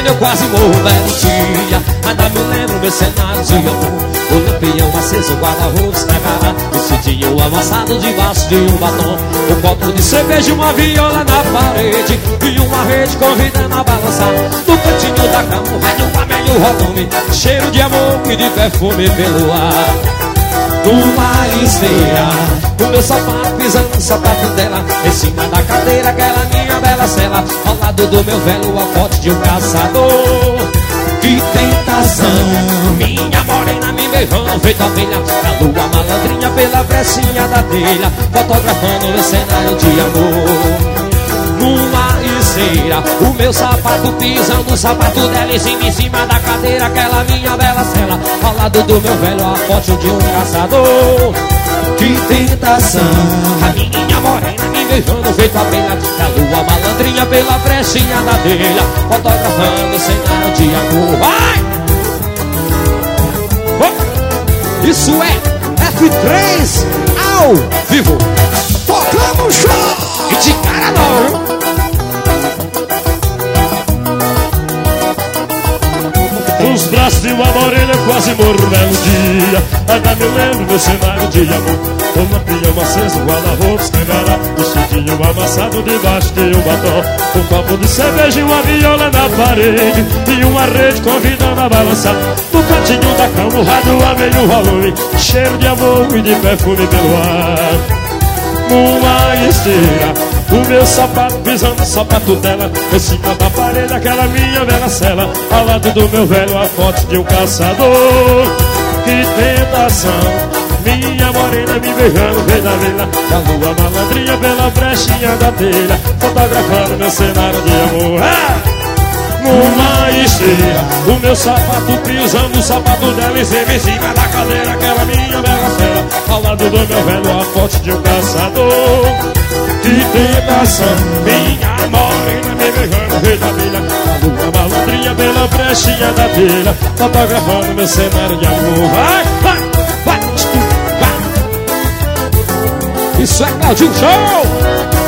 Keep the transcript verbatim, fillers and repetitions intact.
morena eu quase morro, belo dia. Ainda me lembro meu cenário de amor. O lampião aceso, o guarda-roupa estragado, vestidinho amassado debaixo de um batom. Um copo de cerveja e uma viola na parede, e uma rede convidando a balançar. No cantinho da cama, um rádio, um meio volume, cheiro de amor e de perfume pelo ar. Numa esteira, o meu sapato pisando no sapato dela, em cima da cadeira, aquela minha bela cela, ao lado do meu velho, a foto de um caçador. Que tentação, minha morena me beijando, feito abelha, a lua malandrinha pela brechinha da telha, fotografando o cenário de amor. Numa esteira, o meu sapato pisando no sapato dela, em cima, em cima da cadeira, aquela minha bela cela, ao lado do meu velho, a foto de um caçador. Que tentação, a minha morena me beijando, feito abelha, a lua malandrinha pela brechinha da telha, fotografando o cenário de amor. Vai! Oh! Isso é F três ao vivo. Tocamos show! E de cara não! Nos braços de uma morena eu quase morro belo dia. Ainda me lembro meu cenário de amor. O lampião aceso, o guarda-roupa estragado, vestidinho amassado debaixo de um batom. Um copo de cerveja e uma viola na parede, e uma rede convidando a balançar. No cantinho da cama o rádio a meio volume, cheiro de amor e de perfume pelo ar. Numa esteira, o meu sapato pisando no sapato dela, em cima da parede, aquela minha bela cela, ao lado do meu velho, a foto de um caçador. Que tentação, minha morena me beijando, vez da vela, a lua malandrinha pela brechinha da telha, fotografando meu cenário de amor. Ah! Numa esteira, o meu sapato pisando no sapato dela, em cima, em cima da cadeira, aquela minha bela cela, ao lado do meu velho, a foto de um caçador. Que tentação, minha morena me beijando, rei da vilha, a lua malandrinha pela brechinha da telha, fotografando meu cenário de amor. Vai, vai, vai, vai. Isso é Claudinho Show!